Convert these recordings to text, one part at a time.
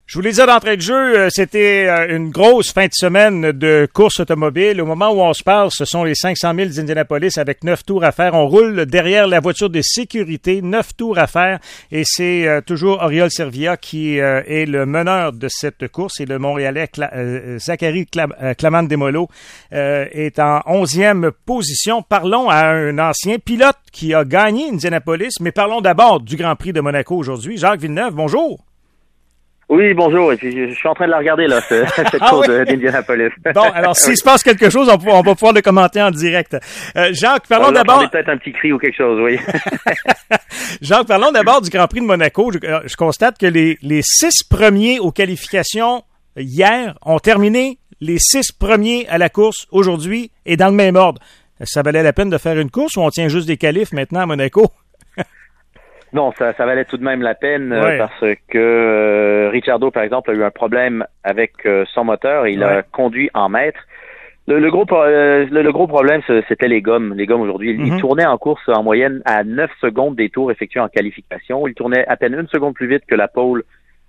Je vous l'ai dit d'entrée de jeu, c'était une grosse fin de semaine de course automobile. Au moment où on se parle, ce sont les 500 000 d'Indianapolis avec 9 tours à faire. On roule derrière la voiture de sécurité, 9 tours à faire. Et c'est toujours Oriol Servia qui est le meneur de cette course. Et le Montréalais Zachary Clamant-Demolo est en 11e position. Parlons à un ancien pilote qui a gagné Indianapolis, mais parlons d'abord du Grand Prix de Monaco aujourd'hui. Jacques Villeneuve, bonjour. Oui, bonjour. Et puis, je suis en train de la regarder, là, cette course d'Indianapolis. Bon, alors, s'il se passe quelque chose, on va pouvoir le commenter en direct. Jacques, parlons d'abord... peut-être un petit cri ou quelque chose, oui. Jacques, parlons d'abord du Grand Prix de Monaco. Je constate que les 6 premiers aux qualifications hier ont terminé les 6 premiers à la course aujourd'hui et dans le même ordre. Ça valait la peine de faire une course ou on tient juste des qualifs maintenant à Monaco? Non, ça valait tout de même la peine parce que Ricciardo, par exemple, a eu un problème avec son moteur et il a conduit en maître. Le gros problème, c'était les gommes. Les gommes aujourd'hui, il tournait en course en moyenne à 9 secondes des tours effectués en qualification. Il tournait à peine 1 seconde plus vite que la pole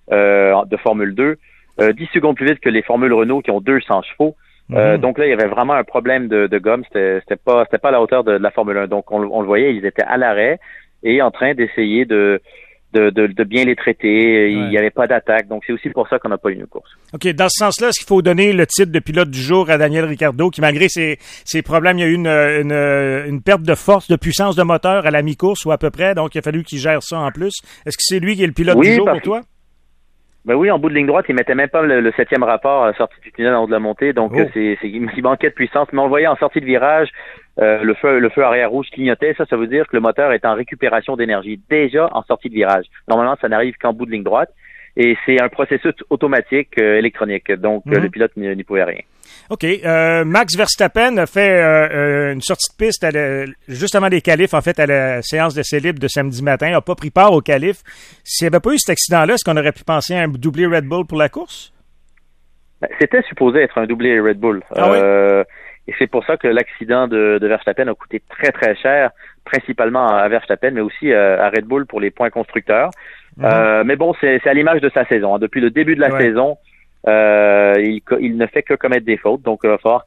de Formule 2, 10 secondes plus vite que les Formules Renault qui ont 200 chevaux. Donc là, il y avait vraiment un problème de gomme. C'était pas à la hauteur de la Formule 1. Donc on le voyait, ils étaient à l'arrêt et en train d'essayer de bien les traiter. Il n'y avait pas d'attaque. Donc, c'est aussi pour ça qu'on n'a pas eu une course. OK. Dans ce sens-là, est-ce qu'il faut donner le titre de pilote du jour à Daniel Ricciardo, qui, malgré ses problèmes, il y a eu une perte de force, de puissance de moteur à la mi-course ou à peu près. Donc, il a fallu qu'il gère ça en plus. Est-ce que c'est lui qui est le pilote du jour pour toi? Ben oui, en bout de ligne droite, il mettait même pas le 7e rapport à la sortie du tunnel en haut de la montée. Donc, il manquait de puissance. Mais on le voyait en sortie de virage, le feu arrière rouge clignotait. Ça veut dire que le moteur est en récupération d'énergie déjà en sortie de virage. Normalement, ça n'arrive qu'en bout de ligne droite. Et c'est un processus automatique électronique. Donc, le pilote n'y pouvait rien. OK. Max Verstappen a fait une sortie de piste juste avant les qualifs, en fait, à la séance d'essai libre de samedi matin. Il n'a pas pris part aux qualifs. S'il n'y avait pas eu cet accident-là, est-ce qu'on aurait pu penser à un doublé Red Bull pour la course? C'était supposé être un doublé Red Bull. Et c'est pour ça que l'accident de Verstappen a coûté très, très cher, principalement à Verstappen, mais aussi à Red Bull pour les points constructeurs. Mais bon, c'est à l'image de sa saison. Depuis le début de la saison, il ne fait que commettre des fautes, donc il va falloir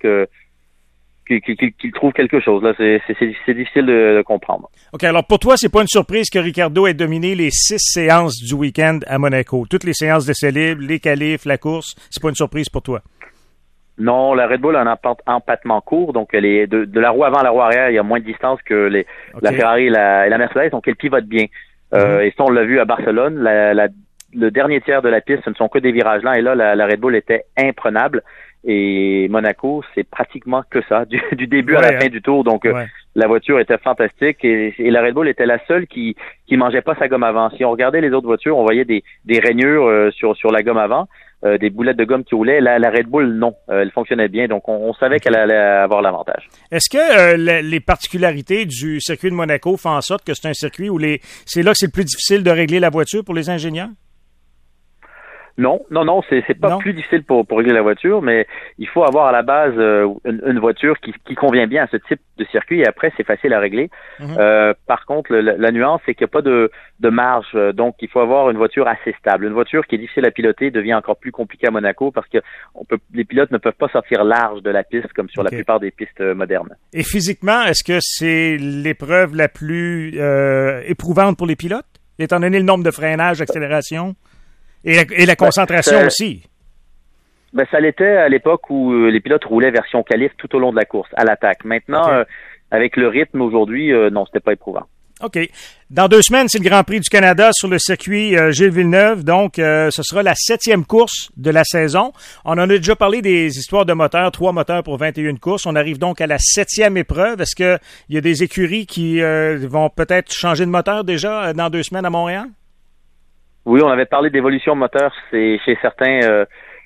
qu'il trouve quelque chose. Là, c'est difficile de comprendre. OK, alors pour toi, c'est pas une surprise que Ricciardo ait dominé les 6 séances du week-end à Monaco. Toutes les séances d'essai libre, les qualifs, la course, c'est pas une surprise pour toi? Non, la Red Bull a un empattement court, donc elle est de la roue avant à la roue arrière, il y a moins de distance que la Ferrari et la Mercedes, donc elle pivote bien. Et ça, on l'a vu à Barcelone, le dernier tiers de la piste, ce ne sont que des virages lents, et là, la Red Bull était imprenable. Et Monaco, c'est pratiquement que ça, du début à la fin du tour. Donc, la voiture était fantastique et la Red Bull était la seule qui mangeait pas sa gomme avant. Si on regardait les autres voitures, on voyait des rainures sur la gomme avant, des boulettes de gomme qui roulaient. La Red Bull, non, elle fonctionnait bien. Donc, on savait qu'elle allait avoir l'avantage. Est-ce que les particularités du circuit de Monaco font en sorte que c'est un circuit où c'est là que c'est le plus difficile de régler la voiture pour les ingénieurs? Non, c'est pas plus difficile pour régler la voiture, mais il faut avoir à la base une voiture qui convient bien à ce type de circuit et après c'est facile à régler. Par contre, la nuance c'est qu'il n'y a pas de marge, donc il faut avoir une voiture assez stable. Une voiture qui est difficile à piloter devient encore plus compliquée à Monaco parce que les pilotes ne peuvent pas sortir large de la piste comme sur la plupart des pistes modernes. Et physiquement, est-ce que c'est l'épreuve la plus éprouvante pour les pilotes, étant donné le nombre de freinages, d'accélération? Et la concentration aussi. Ben, ça l'était à l'époque où les pilotes roulaient version qualif tout au long de la course, à l'attaque. Maintenant, avec le rythme aujourd'hui, non, c'était pas éprouvant. OK. Dans 2 semaines, c'est le Grand Prix du Canada sur le circuit Gilles Villeneuve. Donc, ce sera la 7e course de la saison. On en a déjà parlé des histoires de moteurs, 3 moteurs pour 21 courses. On arrive donc à la 7e épreuve. Est-ce qu'il y a des écuries qui vont peut-être changer de moteur déjà dans 2 semaines à Montréal? Oui, on avait parlé d'évolution moteur chez certains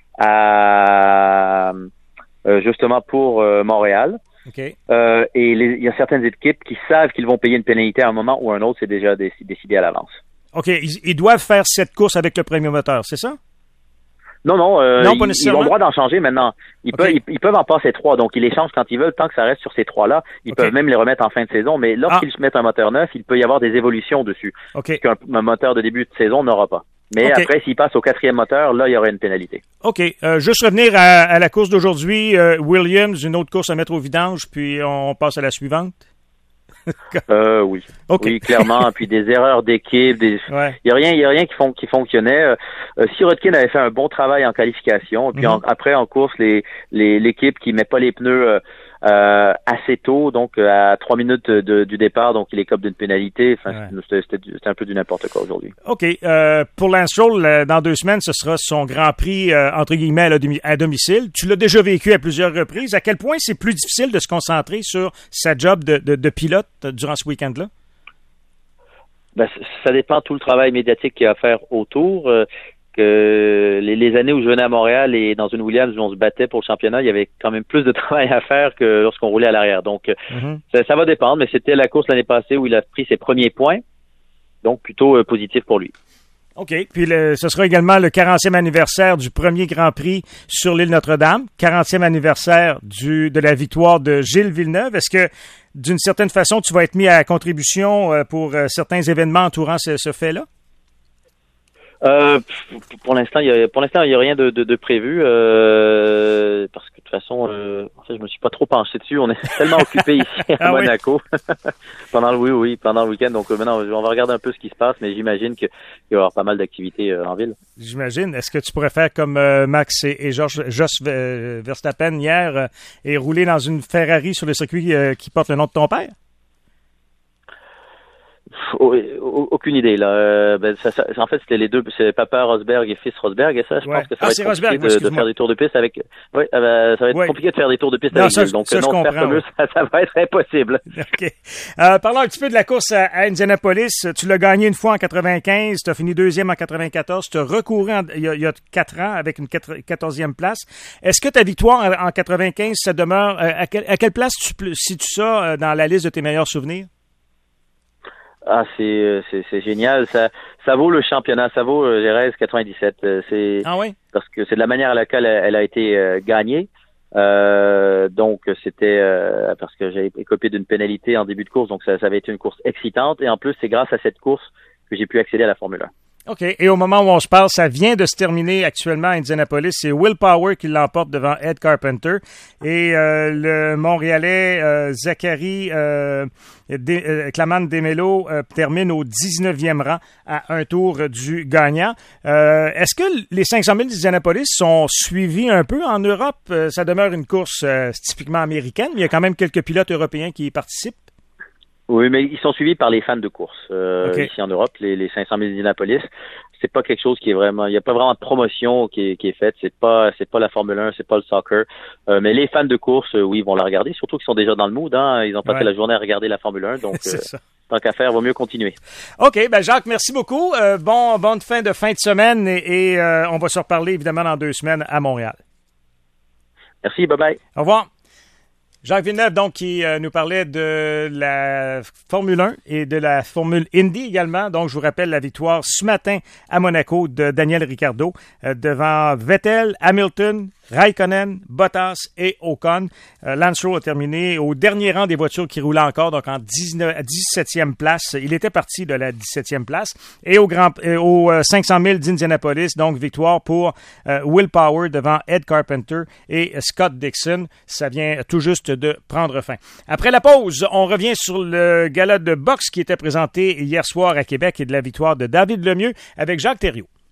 justement pour Montréal. Okay. Et il y a certaines équipes qui savent qu'ils vont payer une pénalité à un moment ou à un autre, c'est déjà décidé à l'avance. OK, ils doivent faire cette course avec le premier moteur, c'est ça? Non, pas ils ont le droit d'en changer maintenant. Ils peuvent en passer 3, donc ils les changent quand ils veulent, tant que ça reste sur ces 3-là. Ils peuvent même les remettre en fin de saison, mais lorsqu'ils mettent un moteur neuf, il peut y avoir des évolutions dessus, qu'un moteur de début de saison n'aura pas. Mais après, s'il passe au 4e moteur, là, il y aurait une pénalité. OK. Juste revenir à la course d'aujourd'hui. Williams, une autre course à mettre au vidange, puis on passe à la suivante. Oui. Okay. Oui, clairement. Puis des erreurs d'équipe, il y a rien qui fonctionnait. Sirotkin avait fait un bon travail en qualification. Puis après en course, l'équipe qui met pas les pneus assez tôt, donc à 3 minutes du départ, donc il écope d'une pénalité. Enfin, c'était un peu du n'importe quoi aujourd'hui. OK. Pour Lance Stroll, dans 2 semaines, ce sera son Grand Prix entre guillemets à domicile. Tu l'as déjà vécu à plusieurs reprises. À quel point c'est plus difficile de se concentrer sur sa job de pilote durant ce week-end-là? Ben, ça dépend de tout le travail médiatique qu'il y a à faire autour. Que les années où je venais à Montréal et dans une Williams où on se battait pour le championnat, il y avait quand même plus de travail à faire que lorsqu'on roulait à l'arrière. Donc, ça va dépendre, mais c'était la course l'année passée où il a pris ses premiers points. Donc, plutôt positif pour lui. OK. Puis, ce sera également le 40e anniversaire du premier Grand Prix sur l'île Notre-Dame. 40e anniversaire de la victoire de Gilles Villeneuve. Est-ce que, d'une certaine façon, tu vas être mis à contribution pour certains événements entourant ce fait-là? Pour l'instant, il y a rien de prévu parce que de toute façon, en fait, je me suis pas trop penché dessus. On est tellement occupé ici à Monaco pendant le week-end. Donc maintenant, on va regarder un peu ce qui se passe, mais j'imagine qu'il va y avoir pas mal d'activités en ville. J'imagine. Est-ce que tu pourrais faire comme Max et Jos Verstappen hier et rouler dans une Ferrari sur le circuit qui porte le nom de ton père? Aucune idée là. En fait, c'était les deux, c'est papa Rosberg et fils Rosberg, et ça, je pense que ça va être compliqué de faire des tours de piste avec. Oui, ça va être compliqué de faire des tours de piste avec lui. Donc ça, non, faire comme eux, ça va être impossible. Ok. Parlons un petit peu de la course à Indianapolis. Tu l'as gagné une fois en 95, tu as fini 2e en 94, tu as recouru il y a 4 ans avec une 14e place. Est-ce que ta victoire en 95, ça demeure à quelle place tu situes ça dans la liste de tes meilleurs souvenirs? Ah, c'est génial. Ça vaut le championnat. Ça vaut Jerez 97. Ah oui? Parce que c'est de la manière à laquelle elle a été gagnée. Donc, c'était parce que j'avais écopé d'une pénalité en début de course. Donc, ça avait été une course excitante. Et en plus, c'est grâce à cette course que j'ai pu accéder à la Formule 1. OK. Et au moment où on se parle, ça vient de se terminer actuellement à Indianapolis. C'est Will Power qui l'emporte devant Ed Carpenter. Et le Montréalais Zachary Claman Demelo termine au 19e rang à un tour du gagnant. Est-ce que les 500 000 d'Indianapolis sont suivis un peu en Europe? Ça demeure une course typiquement américaine, mais il y a quand même quelques pilotes européens qui y participent. Oui, mais ils sont suivis par les fans de course ici en Europe, les 500 000 d'Indianapolis. C'est pas quelque chose qui est vraiment, il y a pas vraiment de promotion qui est faite. C'est pas la Formule 1, c'est pas le soccer. Mais les fans de course, oui, ils vont la regarder. Surtout qu'ils sont déjà dans le mood. Ils ont passé la journée à regarder la Formule 1, donc tant qu'à faire, vaut mieux continuer. OK, Jacques, merci beaucoup. Bonne fin de semaine et on va se reparler évidemment dans 2 semaines à Montréal. Merci, bye bye. Au revoir. Jacques Villeneuve, donc, qui nous parlait de la Formule 1 et de la Formule Indy également. Donc, je vous rappelle la victoire ce matin à Monaco de Daniel Ricciardo devant Vettel, Hamilton, Raikkonen, Bottas et Ocon. Lance Stroll a terminé au dernier rang des voitures qui roulaient encore, donc en 17e place. Il était parti de la 17e place. Et au 500 000 d'Indianapolis, donc victoire pour Will Power devant Ed Carpenter et Scott Dixon. Ça vient tout juste de prendre fin. Après la pause, on revient sur le gala de boxe qui était présenté hier soir à Québec et de la victoire de David Lemieux avec Jacques Thériault.